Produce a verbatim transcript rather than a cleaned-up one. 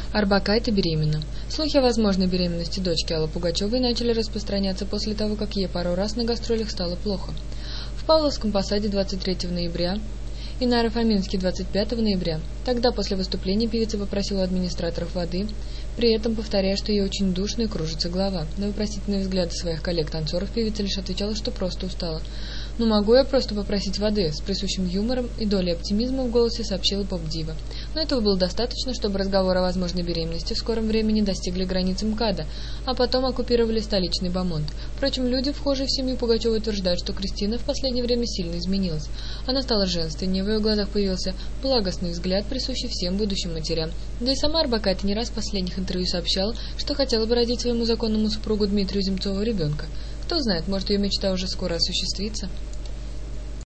Орбакайте беременна. Слухи о возможной беременности дочки Аллы Пугачевой начали распространяться после того, как ей пару раз на гастролях стало плохо. В Павловском посаде двадцать третьего ноября и на Наро-Фоминске двадцать пятого ноября. Тогда после выступления певица попросила у администраторов воды, при этом повторяя, что ей очень душно и кружится голова. На вопросительные взгляды своих коллег-танцоров певица лишь отвечала, что просто устала. «Ну могу я просто попросить воды?» — с присущим юмором и долей оптимизма в голосе сообщила поп-дива. Но этого было достаточно, чтобы разговоры о возможной беременности в скором времени достигли границ МКАДа, а потом оккупировали столичный бомонд. Впрочем, люди, вхожие в семью Пугачевой, утверждают, что Кристина в последнее время сильно изменилась. Она стала женственнее, в ее глазах появился благостный взгляд, присущий всем будущим матерям. Да и сама Орбакайте не раз в последних интервью сообщала, что хотела бы родить своему законному супругу Дмитрию Земцову ребенка. Кто знает, может, ее мечта уже скоро осуществится.